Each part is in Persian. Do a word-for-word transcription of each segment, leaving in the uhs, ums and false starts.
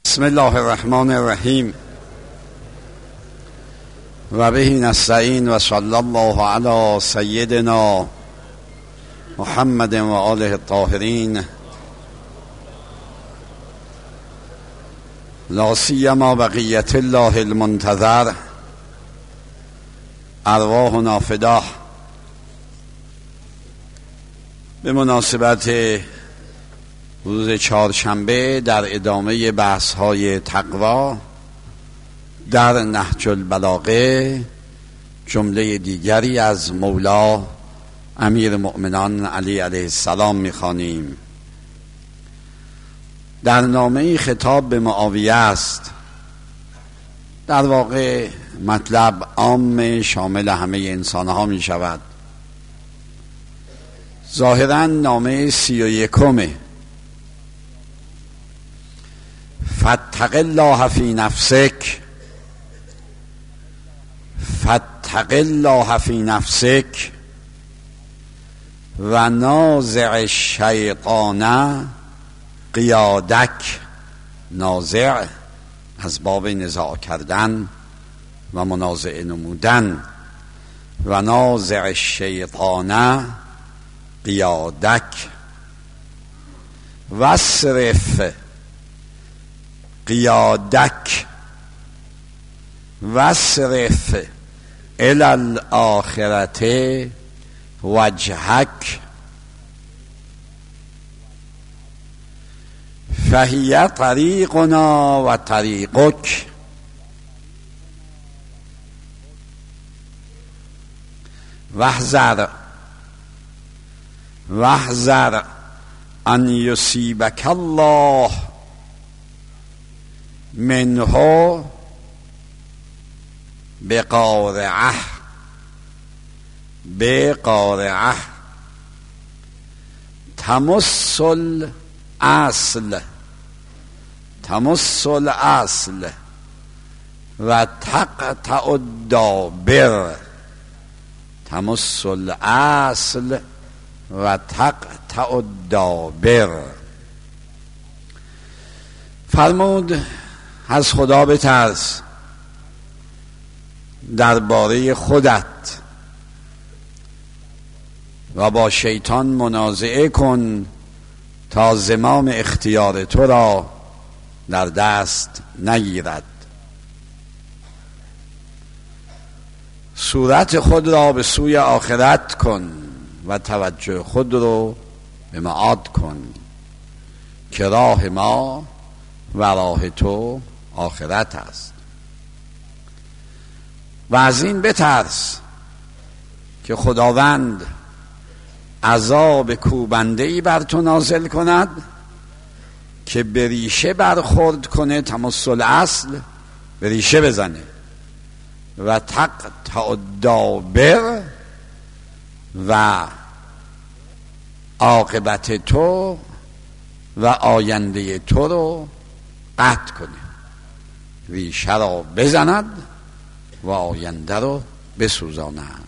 بسم الله الرحمن الرحیم و به نستعین و صلی الله علی سیدنا محمد و آله الطاهرین لا سیما بقیت الله المنتظر ارواحنا فداه. به مناسبت روز چهارشنبه در ادامه بحث های تقوا در نهج البلاغه جمله دیگری از مولا امیر المؤمنان علی علیه السلام می‌خوانیم. در نامه خطاب به معاویه است. در واقع مطلب عام شامل همه انسان‌ها می شود. ظاهراً نامه سی و یکمه. فاتق الله فی نفسک فاتق الله فی نفسک و نازع الشیطان قیادک. نازع از باب نزاع کردن و منازعه نمودن. و نازع الشیطان قیادک وصرف قیادک وصرف الی الاخرت وجهک فهی طریقنا و طریقک. واحذر واحذر ان یصیبک الله منه بقارعه بقارعه تمس الاصل تمس الاصل و تقطع الدابر. تمس الاصل و تقطع الدابر. فرمود از خدا بترس، درباره خودت و با شیطان منازعه کن تا زمام اختیار تو را در دست نگیرد. صورت خود را به سوی آخرت کن و توجه خود رو به معاد کن که راه ما و راه تو آخرت است. و از این بترس که خداوند عذاب کوبنده‌ای بر تو نازل کند که به ریشه برخورد کنه. تمثل اصل به ریشه بزنه. و تقطع الدابر و عاقبت تو و آینده تو رو قطع کنه. ریشه را بزند و آینده رو بسوزاند.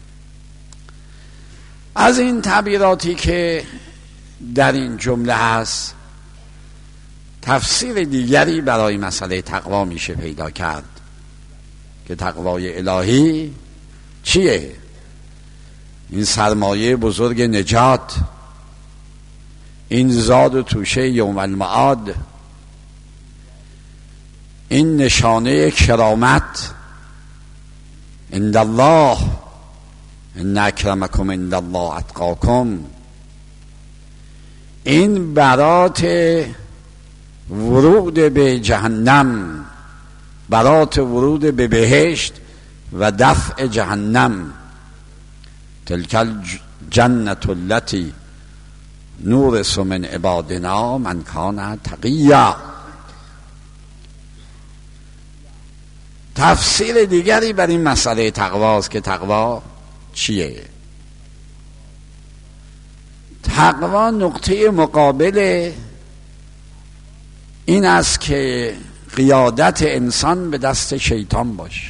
از این تعبیراتی که در این جمله هست تفسیر دیگری برای مسئله تقوا میشه پیدا کرد که تقوای الهی چیه؟ این سرمایه بزرگ نجات، این زاد و توشه یوم المعاد، این نشانه کرامت عند الله ان اکرمکم عند الله اتقاکم، این برات ورود به جهنم، برات ورود به بهشت و دفع جهنم. تلک الجنة التي نورث من عبادنا من کان تقیا. تفسیر دیگری بر این مسئله تقواست که تقوا چیه؟ تقوا نقطه مقابل این است که قیادت انسان به دست شیطان باشه.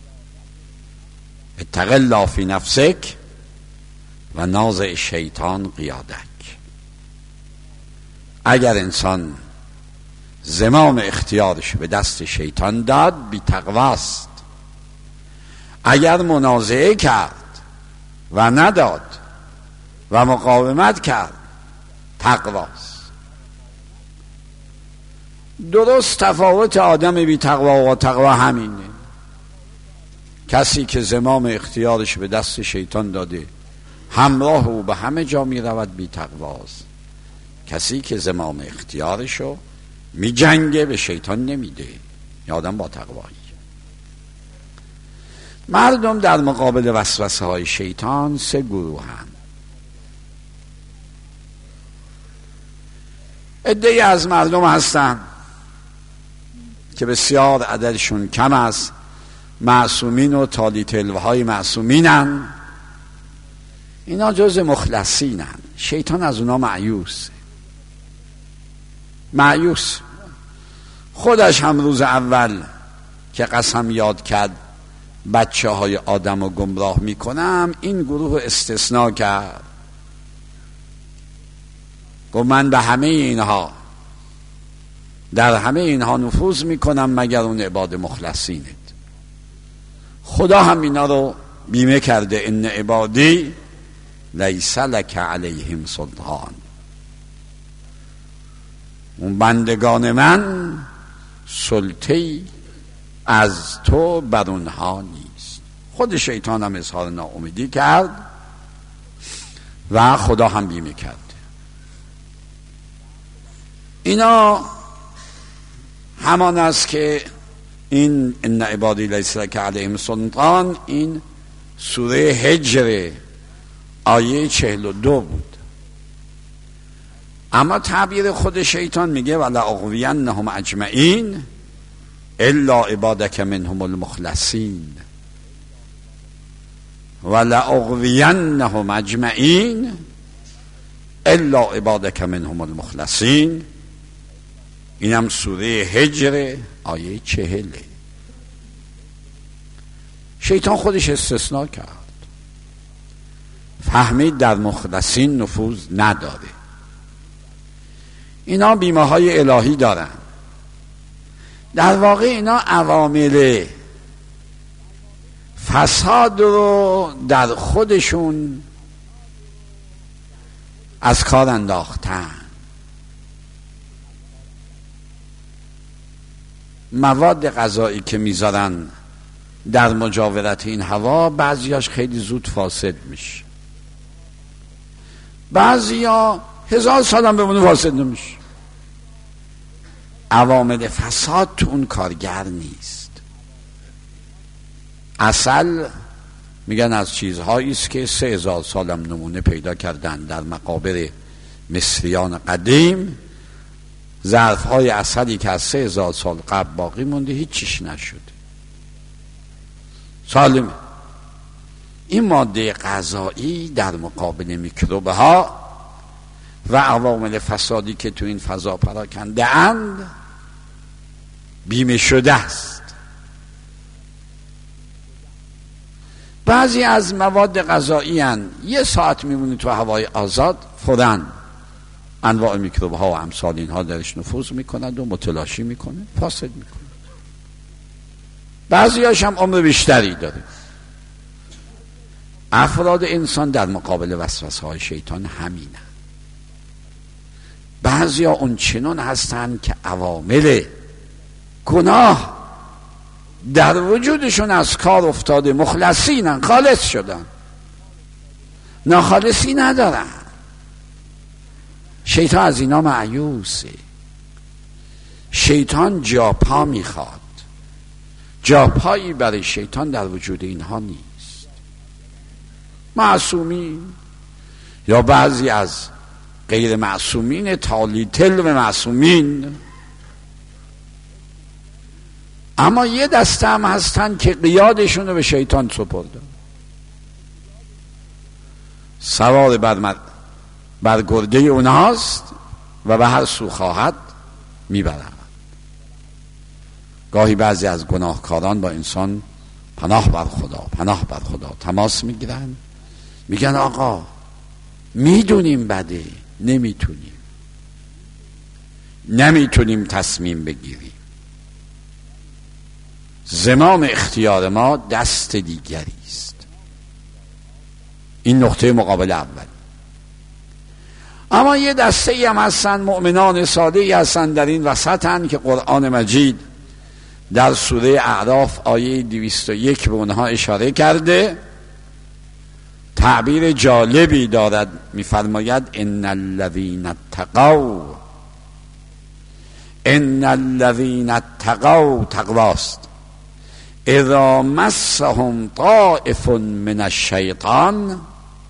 اتق الله فی نفسک و نازع شیطان قیادک. اگر انسان زمام اختیارش به دست شیطان داد بی تقواست. اگر منازعه کرد و نداد و مقاومت کرد تقواست. درست تفاوت آدم بی تقوا و تقوا همینه. کسی که زمام اختیارش به دست شیطان داده همراه او به همه جا می رود بی تقواست. کسی که زمام اختیارشو می جنگه به شیطان نمیده، یا آدم با تقوایی. مردم در مقابل وسوسه های شیطان سه گروه هم. عده‌ای از مردم هستن که بسیار عددشون کم است، معصومین و تالی تلوه های معصومینن. اینا جز مخلصینن. شیطان از اونا مایوس مایوس خودش هم روز اول که قسم یاد کرد بچه های آدم رو گمراه میکنم، این گروه استثناء کرد، گفت من به همه اینها در همه اینها نفوذ میکنم مگر اون عباد مخلصینت. خدا هم اینا رو بیمه کرده، ان عبادی لیس لک علیهم سلطان، اون بندگان من سلطه‌ای از تو بر اونها نیست. خود شیطان هم اظهار ناامیدی کرد و خدا هم بیمه کرد. اینا همان است که این ان عبادی لیس لک علیهم سلطان، این سوره هجر آیه چهل و دو بود. اما تعبیر خود شیطان میگه ولأغوینهم اجمعین الا عبادک منهم المخلصین، ولأغوینهم اجمعین الا عبادک منهم المخلصین. اینم سوره هجر آیه چهله. شیطان خودش استثناء کرد، فهمید در مخلصین نفوذ نداره. اینا بیمه های الهی دارن. در واقع اینا عوامل فساد رو در خودشون از کار انداختن. مواد غذایی که میذارن در مجاورت این هوا، بعضیاش خیلی زود فاسد میشه، بعضیا هزار سال هم بمونه فاسد نمیشه. عوامل فساد تو اون کارگر نیست. عسل میگن از چیزهایی است که سه هزار سال هم نمونه پیدا کردن در مقابر مصریان قدیم. ظرفهای عسلی که از سه هزار سال قبل باقی مونده هیچ چیش نشده، سالمه. این ماده غذایی در مقابل میکروب ها و عوامل فسادی که تو این فضا پراکنده اند بیمه شده است. بعضی از مواد غذایی اند یه ساعت میمونه تو هوای آزاد، فوراً انواع میکروب ها و امثال اینها درش نفوذ میکنند و متلاشی میکنه، فاسد میکنه. بعضی هاش هم عمر بیشتری داره. افراد انسان در مقابل وسوسه های شیطان همینه. بعضی ها اون چنون هستن که عوامل گناه در وجودشون از کار افتاده، مخلصینن، خالص شدن، ناخالصی ندارن. شیطان از اینا مایوسه. شیطان جاپا میخواد. جاپایی برای شیطان در وجود اینها نیست. معصومین یا بعضی از غیر معصومین، تالی تلو معصومین، اما یه دسته هم هستن که قیادشون رو به شیطان سپردن، سوار بر بر گرده اونهاست و به هر سو خواهد میبرند. گاهی بعضی از گناهکاران با انسان پناه بر خدا پناه بر خدا تماس میگیرن، میگن آقا میدونیم بده، نمیتونیم. نمیتونیم تصمیم بگیریم. زمام اختیار ما دست دیگری است. این نقطه مقابل اول. اما یه دسته ای هم هستن، مؤمنان ساده ای هستن در این وسطن که قرآن مجید در سوره اعراف آیه دویست و یک به اونها اشاره کرده. تعبیر جالبی دارد، میفرماید ان الذین اتقوا، ان الذین اتقوا تقواست، اذا مسهم طائف من الشیطان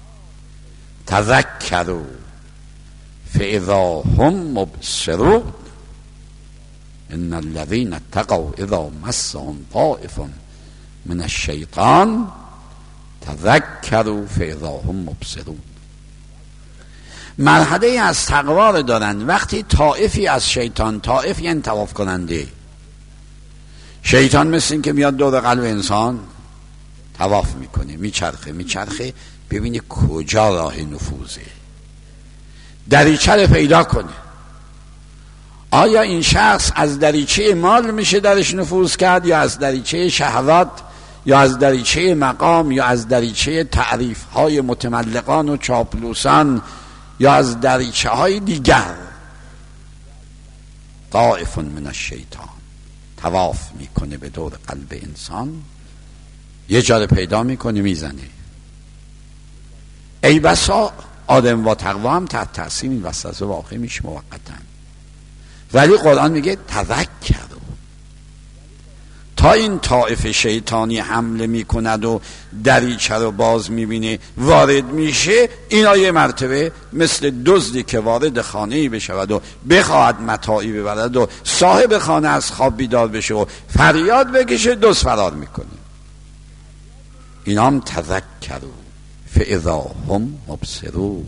تذکروا فاذا هم مبصرون. ان الذین اتقوا اذا مسهم طائف من الشیطان تذکروا فاذا هم مبصرون. مرحله از تقوا رو دارن. وقتی طائفی از شیطان، طائف یعنی طواف کننده، شیطان مثل این که میاد دور قلب انسان طواف میکنه، میچرخه میچرخه ببینه کجا راه نفوذه، دریچه رو پیدا کنه. آیا این شخص از دریچه مال میشه درش نفوذ کرد، یا از دریچه شهوات، یا از دریچه مقام، یا از دریچه تعریف های متملقان و چاپلوسان، یا از دریچه های دیگر. طائف من الشیطان طواف میکنه به دور قلب انسان، یه جا پیدا میکنه میزنه. ای بسا آدم با تقوا هم تحت تاثیر این وسوسه واقع میشه موقتا، ولی قرآن میگه تذکروا. تا این طائف شیطانی حمله میکند و دریچه رو باز میبینه وارد میشه، اینا یه مرتبه مثل دزدی که وارد خانه‌ای بشود و بخواهد متاعی ببرد و صاحب خانه از خواب بیدار بشه و فریاد بکشه، دزد فرار میکنه. اینا هم تذکروا فاذا هم مبصرون.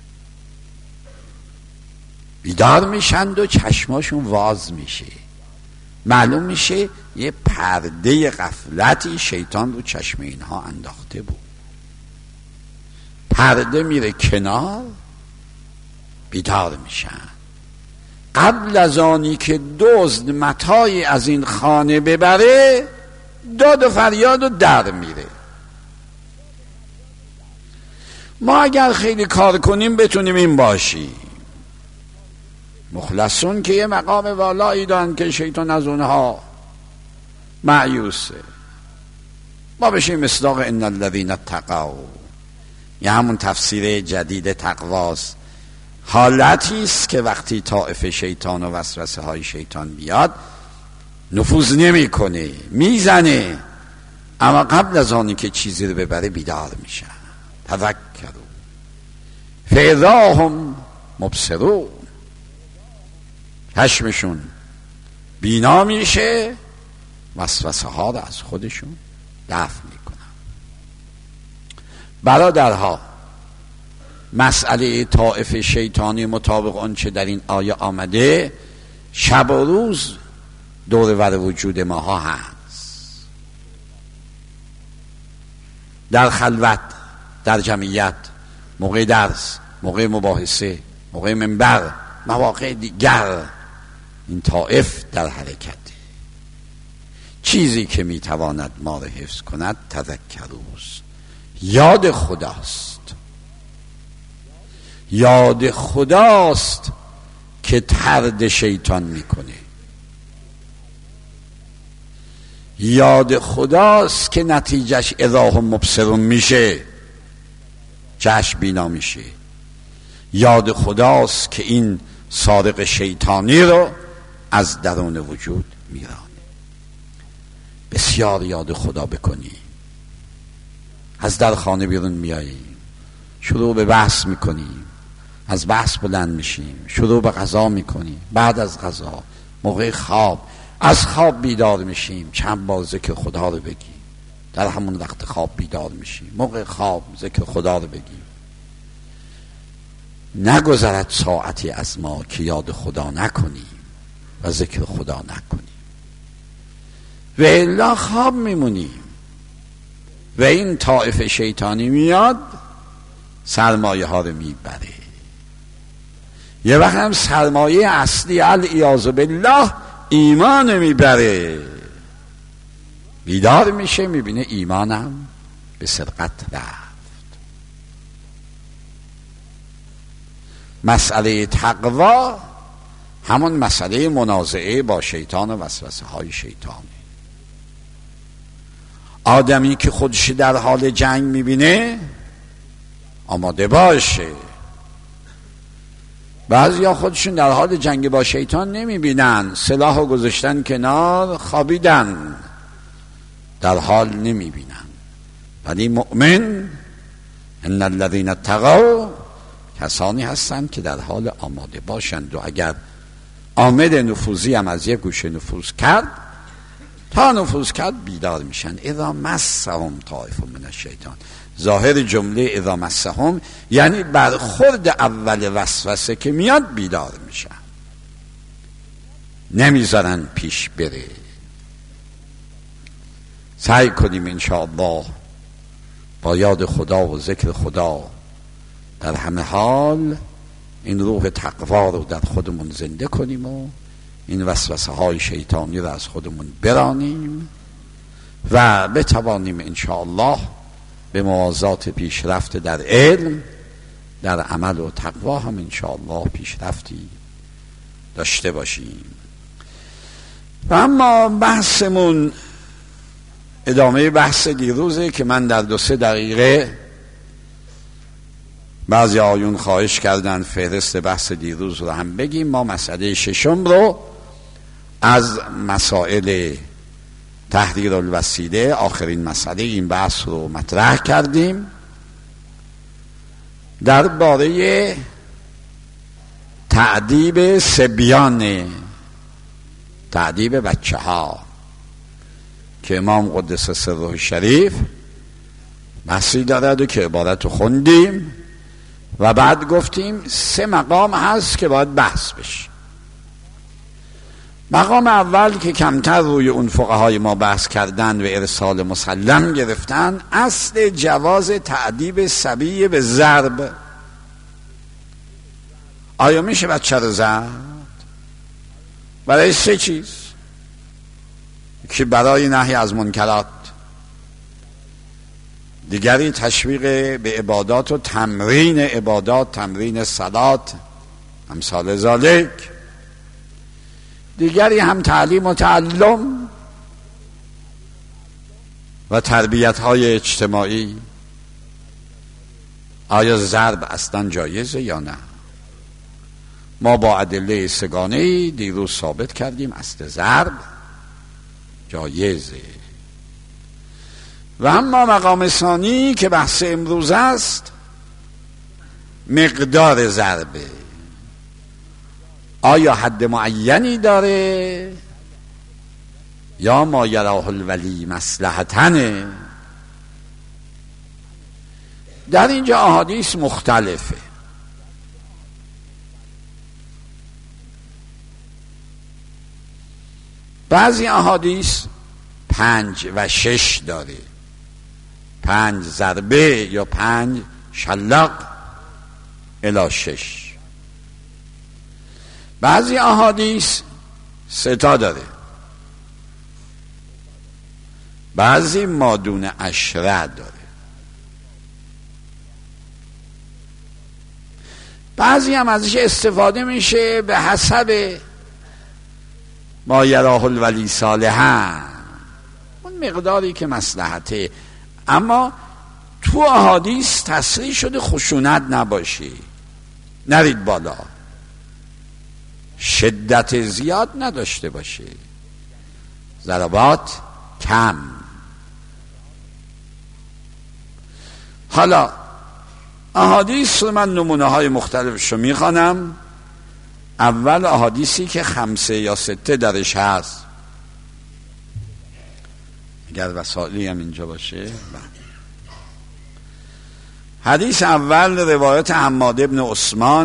بیدار میشند و چشماشون واز میشه، معلوم میشه یه پرده غفلتی شیطان رو چشم اینها انداخته بود. پرده میره کنار، بیدار میشن. قبل از آنی که دزد متاعی از این خانه ببره، داد و فریاد و در میره. ما اگر خیلی کار کنیم بتونیم این باشیم. مخلصون که یه مقام والایی دارن که شیطان از اونها مایوسه. ما بشیم مصداق ان الذین اتقوا، یا همون تفسیر جدید تقواست. حالتی است که وقتی طائف شیطان و وسوسه های شیطان بیاد نفوذ نمیکنه، میزنه، اما قبل از آنی که چیزی رو ببره بیدار میشن. تذکروا فاذا هم مبصرون. چشمشون بینا میشه، وسوسه ها رو از خودشون دفع میکنن. برادرها، مسئله طائف شیطانی مطابق آنچه در این آیه آمده شب و روز دور ور وجود ماها هست. در خلوت، در جمعیت، موقع درس، موقع مباحثه، موقع منبر، مواقع دیگر، این طائف در حرکت. چیزی که میتواند ما را حفظ کند تذکروست، یاد خداست. یاد خداست که طرد شیطان میکنه. یاد خداست که نتیجهش اذا هم مبصرون میشه، چشم بینا میشه. یاد خداست که این سارق شیطانی رو از درون وجود میرانه. بسیار یاد خدا بکنی. از در خانه بیرون میاییم، شروع به بحث میکنیم، از بحث بلند میشیم، شروع به غذا میکنیم، بعد از غذا، موقع خواب، از خواب بیدار میشیم، چند بار ذکر خدا رو بگیم، در همون وقت خواب بیدار میشیم، موقع خواب ذکر خدا رو بگیم. نگذرد ساعتی از ما که یاد خدا نکنیم و ذکر خدا نکنیم، و الا خواب میمونیم و این طائف شیطانی میاد سرمایه ها رو میبره. یه وقت هم سرمایه اصلی العیاذ بالله ایمان میبره، بیدار میشه میبینه ایمانم به سرقت رفت. مسئله تقوا همون مسئله منازعه با شیطان و وسوسه های شیطانه. آدمی که خودش در حال جنگ میبینه آماده باشه. بعضیا خودشون در حال جنگ با شیطان نمیبینن، سلاحو گذاشتن کنار خوابیدن، در حال نمیبینن. ولی مؤمن ان الذين اتقوا کسانی هستند که در حال آماده باشند و اگر عامل نفوذی هم از یک گوشه نفوذ کرد تا نفوذ کرد بیدار میشن. اذا مسهم طائف من الشیطان، ظاهر جمله اذا مسهم یعنی برخورد اول وسوسه که میاد بیدار میشن، نمیذارن پیش بره. سعی کنیم انشاءالله با یاد خدا و ذکر خدا در همه حال این روح تقوا رو در خودمون زنده کنیم و این وسوسه های شیطانی رو از خودمون برانیم و بتوانیم انشاءالله به موازات پیشرفت در علم، در عمل و تقوا هم انشاءالله پیشرفتی داشته باشیم. و اما بحثمون ادامه بحث دیروزه که من در دو سه دقیقه، بعضی آیون خواهش کردن فهرست بحث دیروز رو هم بگیم. ما مسئله ششم رو از مسائل تحریر الوسیله، آخرین مسئله این بحث رو مطرح کردیم درباره تأدیب صبیان، تأدیب بچه ها که امام قدس سره شریف بحثی دارد و که عبارت رو خوندیم و بعد گفتیم سه مقام هست که باید بحث بشه. مقام اول که کمتر روی اون فقهای ما بحث کردن و ارسال مسلم گرفتن، اصل جواز تأدیب صبی به ضرب. آیا میشه بچه رو زد؟ برای سه چیز که برای نهی از منکرات، دیگری تشویق به عبادات و تمرین عبادات، تمرین صلات امثال ذالک، دیگری هم تعلیم و تعلم و تربیت های اجتماعی. آیا ضرب اصلا جایزه یا نه؟ ما با ادله سگانه‌ای دیروز ثابت کردیم اصل ضرب جایزه. و اما مقام ثانی که بحث امروز است، مقدار ضربه. آیا حد معینی داره یا ما یراه الولی مصلحتنه؟ در اینجا احادیث مختلفه. بعضی احادیث پنج و شش داره، پنج ضربه یا پنج شلاق الی شش. بعضی احادیث سه تا داره، بعضی مادون عشره داره، بعضی هم ازش استفاده میشه به حسب ما یراه الولی صالحا، اون مقداری که مصلحته. اما تو احادیث تصریح شده خشونت نباشه، نرید بالا، شدت زیاد نداشته باشه، ضربات کم. حالا احادیث رو من نمونه های مختلفشو میخوانم. اول احادیثی که خمسه یا سته درش هست، اگر وسائلی هم اینجا باشه. حدیث اول روایت حماد ابن عثمان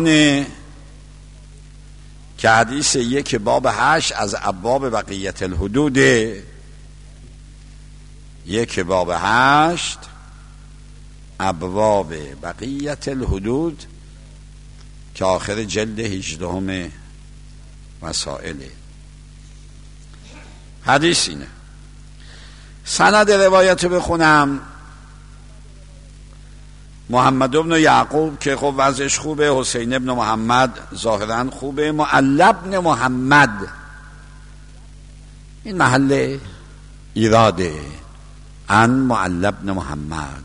که حدیث یک باب هشت از ابواب بقیت الحدود، یک باب هشت ابواب بقیت الحدود که آخر جلد هجدهم مسائله. حدیث اینه. سند روایت رو بخونم. محمد ابن یعقوب که خب وضعش خوبه، حسین ابن محمد ظاهرا خوبه، معلی ابن محمد این محل ایراده، ان معلی ابن محمد،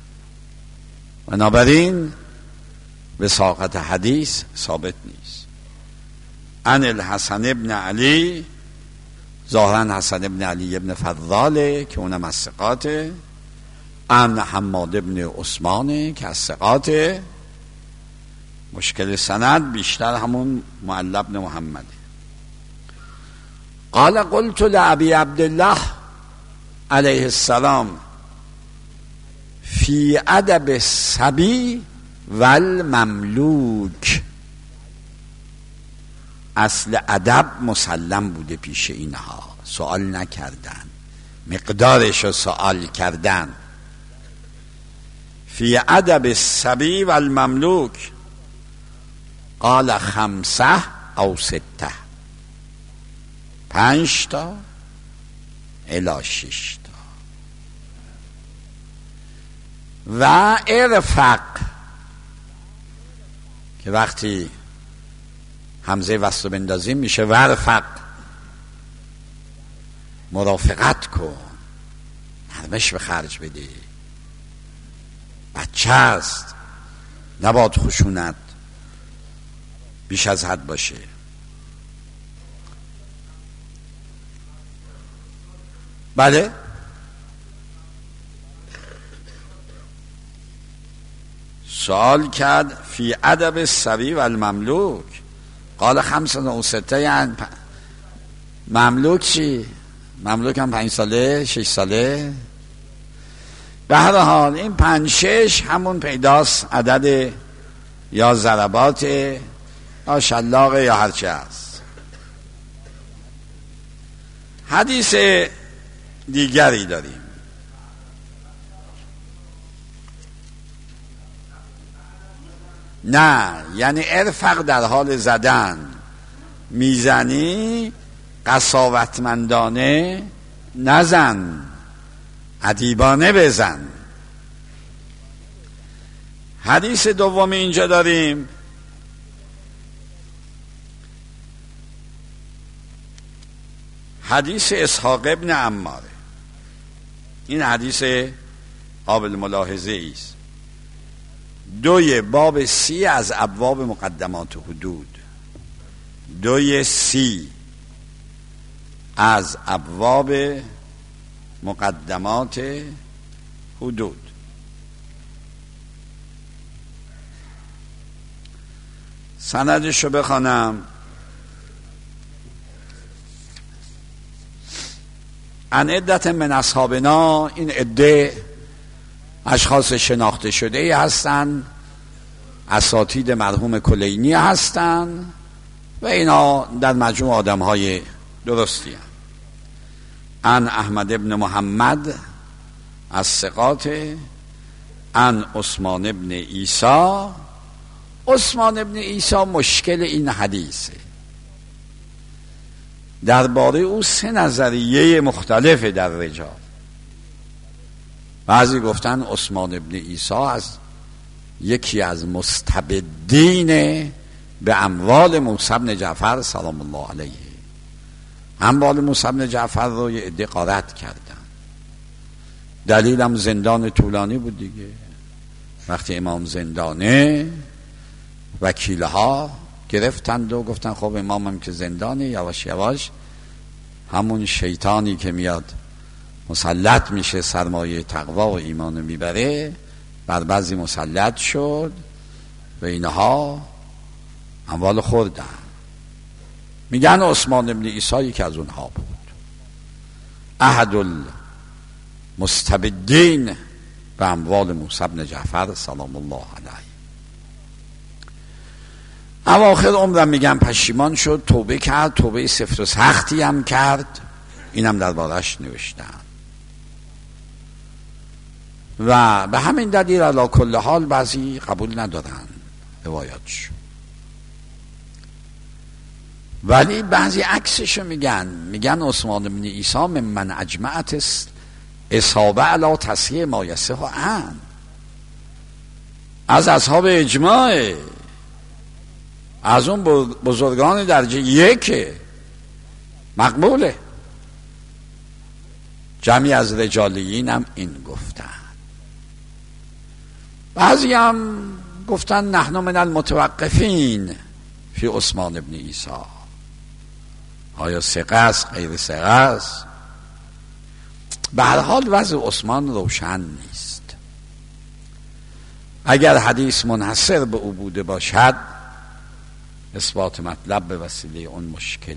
بنابراین وثاقت حدیث ثابت نیست. ان الحسن ابن علی، ظاهرا حسن ابن علی ابن فضاله که اونم از ثقاته. ان حماد ابن عثمانه که از ثقاته. مشکل سند بیشتر همون معلی ابن محمده. قال قلت لأبي عبد الله علیه السلام فی ادب الصبی والمملوک. اصل ادب مسلم بوده پیش اینها، سوال نکردن، مقدارش رو سوال کردن. فی ادب الصبی والمملوک قال خمسه او سته، پنج تا الی شش تا. و ارفق که وقتی همزه وصل بندازیم میشه ورفق، مرافقت کن، نرمش به خرج بده، بچه است، نباید خشونت بیش از حد باشه. بله سوال کرد فی ادب الصبی والمملوک قال خمسه و سته، یعنی مملوک چی؟ مملوک هم پنج ساله شش ساله. به هر حال این پنج شش همون پیداست عدد یا ضربات یا شلاقه یا هرچی هست. حدیث دیگری داریم. نه یعنی ارفق در حال زدن، میزنی قساوتمندانه نزن، ادیبانه بزن. حدیث دوم اینجا داریم. حدیث اسحاق ابن عماره. این حدیث قابل ملاحظه است. دوی باب سی از ابواب مقدمات حدود، دوی سی از ابواب مقدمات حدود. سندش رو بخوانم. ان عدت من اصحابنا، این عده اشخاص شناخته شده ای هستند، اساتید مرحوم کلینی هستند و اینا در مجموع آدم های درستی هستند. ان احمد ابن محمد از ثقات، ان عثمان ابن عیسی. عثمان ابن عیسی مشکل این حدیثه، درباره او سه نظریه مختلف در رجال. بعضی گفتن عثمان ابن عیسی از یکی از مستبدین به اموال موسی بن جعفر سلام الله علیه. اموال موسی بن جعفر رو یه عده غارت کردن، دلیلم زندان طولانی بود دیگه. وقتی امام زندانه وکیلها گرفتند و گفتن خب امامم که زندانه، یواش یواش همون شیطانی که میاد مسلط میشه سرمایه تقوا و ایمان میبره بر بعضی مسلط شد و اینها اموال خوردن. میگن عثمان ابن عیسی یکی از اونها بود، احد المستبدین به اموال موسی بن جعفر سلام الله علیه. اواخر عمرم میگن پشیمان شد، توبه کرد، توبه سفت و سختی هم کرد، اینم دربارش نوشتن. و به همین دلیل علی کل حال بعضی قبول ندارن روایاتش. ولی بعضی عکسشو میگن، میگن عثمان بن عیسی من اجمعت است اصابه علی تصحیح ما یصح عن، از اصحاب اجماع، از اون بزرگان درجه یک مقبوله. جمعی از رجالیین هم این گفتن. بعضی هم گفتن نحن من المتوقفین فی عثمان بن عیسی. آیا ثقه است غیر ثقه است؟ به هر حال وضع عثمان روشن نیست. اگر حدیث منحصر به او بوده باشد اثبات مطلب به وسیله اون مشکله.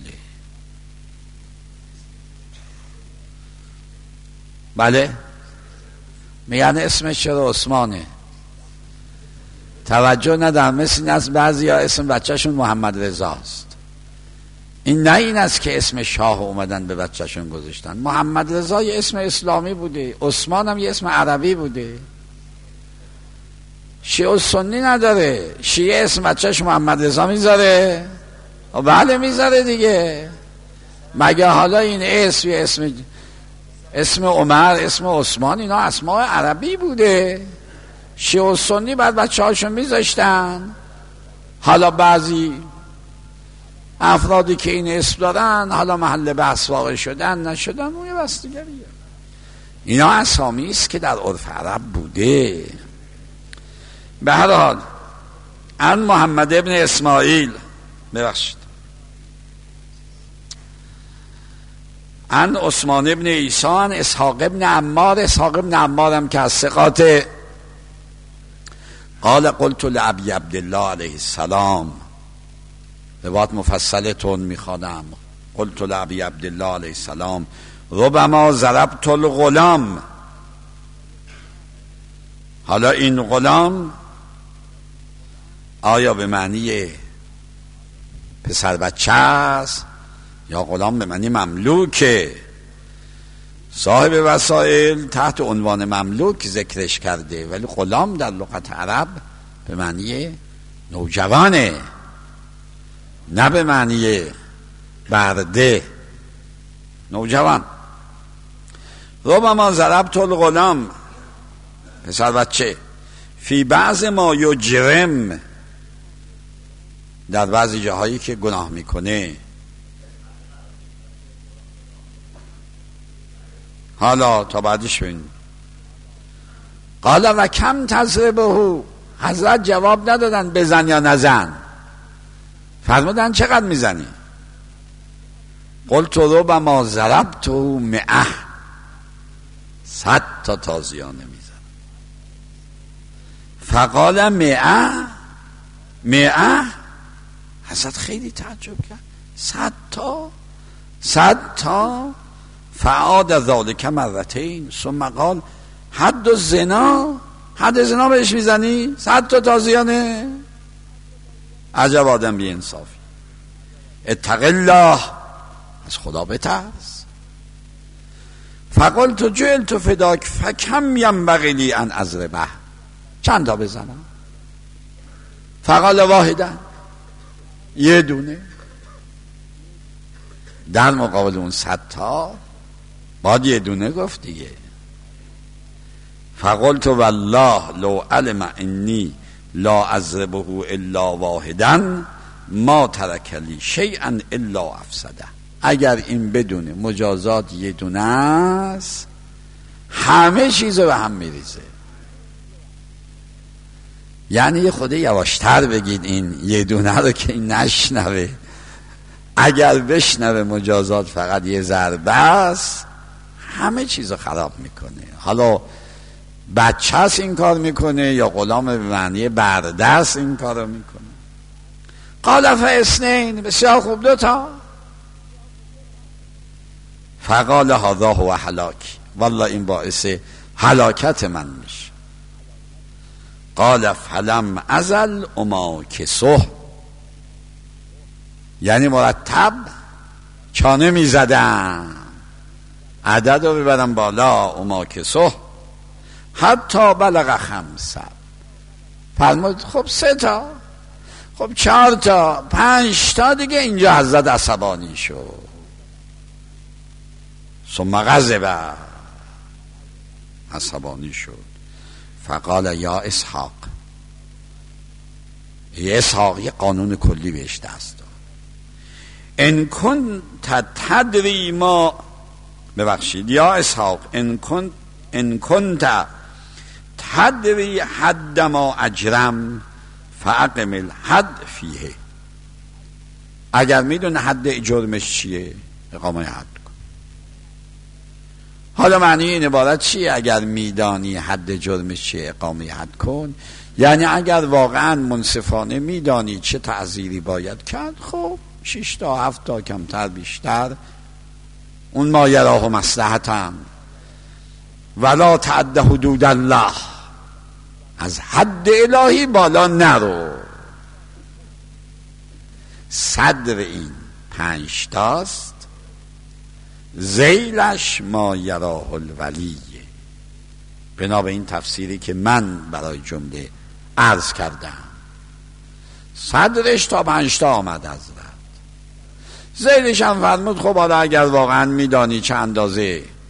بله میگن اسمش چرا عثمانه؟ توجه ندارم، مثل این از بعضی ها اسم بچهشون محمد رضاست. این نه این است که اسم شاه اومدن به بچهشون گذاشتن. محمد رضا یه اسم اسلامی بوده، عثمان هم یه اسم عربی بوده. شیعه و سنی نداره. شیعه اسم بچهش محمد رضا میذاره؟ بله میذاره دیگه. مگه حالا این اسم یه اسم اسم عمر، اسم عثمان، اینا اسماء عربی بوده. شیعه و سنی بعد بچه هاشون میذاشتن. حالا بعضی افرادی که این اسم دارن حالا محل بحث واقع شدن نشدن اون یه بحث دیگریه. اینا اسامی است که در عرف عرب بوده. به هر حال ان محمد ابن اسماعیل ببخشید ان عثمان ابن عیسی ان اسحاق ابن عمار. اسحاق ابن عمار هم که از ثقات. قال قلت لابی عبدالله علیه السلام، روایت مفصلتون میخوانم. قلت لابی عبدالله علیه السلام ربما ضربت الغلام. حالا این غلام آیا به معنی پسر بچه است یا غلام به معنی مملوکه؟ صاحب وسائل تحت عنوان مملوک ذکرش کرده، ولی غلام در لغت عرب به معنی نوجوانه، نه به معنی برده، نوجوان. ربما ضربت الغلام، پسر بچه، فی بعض ما یجرم، در بعضی جاهایی که گناه میکنه. حالا تا بعدش ببین. قال و کم تضربه، حضرت جواب ندادن بزن یا نزن، فرمودن چقدر میزنی؟ قلت ربما ضربته مئة، صد تا تازیانه میزن. فقال مئة مئة، حضرت خیلی تعجب کرد. صد تا صد تا فعاد ذالک مرتین ثم قال حد الزنا، حد زنا بهش میزنی؟ صد تا تازیانه؟ عجب آدم بی انصافی. اتق الله، از خدا بترس. فقلت جئلت فداک فکم ینبغی لی ان اضربه، چند تا بزنم؟ فقال واحدا، یه دونه. در مقابل اون صد تا باید یه دونه گفت دیگه. فقلت والله لو علم انی لا اضربه الا واحدا ما ترک لی شیئا الا افسده. اگر این بدونه مجازات یه دونه است همه چیزو به هم میریزه. یعنی یه خود یواشتر بگید این یه دونه رو که این نشنوه. اگر بشنوه مجازات فقط یه ضربه است همه چیزو خراب میکنه. حالا بچه هست این کار میکنه یا غلام به معنی بردست این کارو میکنه. قال فاثنین، بسیار خوب، دو تا. فقال هذا هو هلاک، والله این باعث هلاکت من میشه. قال فلم ازل اماکسه، یعنی مرتب چانه میزدم، عدد رو ببرم بالا، اماکسه حتی بلغ خمسه. فرمود خب سه تا. خب چهار تا پنج تا دیگه اینجا حضرت عصبانی شد. ثم غضب، عصبانی شد. فقال یا اسحاق، ای اسحاق، یه قانون کلی بهش دست داد. ان کنت تدری ما، ببخشید یا اسحاق، ان کنت ان کنت تدری حد ما اجرم فاقم الحد فیه. اگر میدونه حد جرمش چیه، اقامه حد کن. حالا معنی این عبارت چیه؟ اگر میدانی حد جرمش چیه اقامه حد کن، یعنی اگر واقعا منصفانه میدانی چه تعزیری باید کرد، خب شش تا هفت تا کمتر بیشتر، اون ما یراه مصلحتم، ولا تعد حدود الله، از حد الهی بالا نرو. صدر این پنج تاست، ذیلش ما یراه الولی. بنا به این تفسیری که من برای جمله عرض کردم، صدرش تا پنج تا آمد حضرت. ذیلش هم فرمود خب حالا اگر واقعا میدانی چه اندازه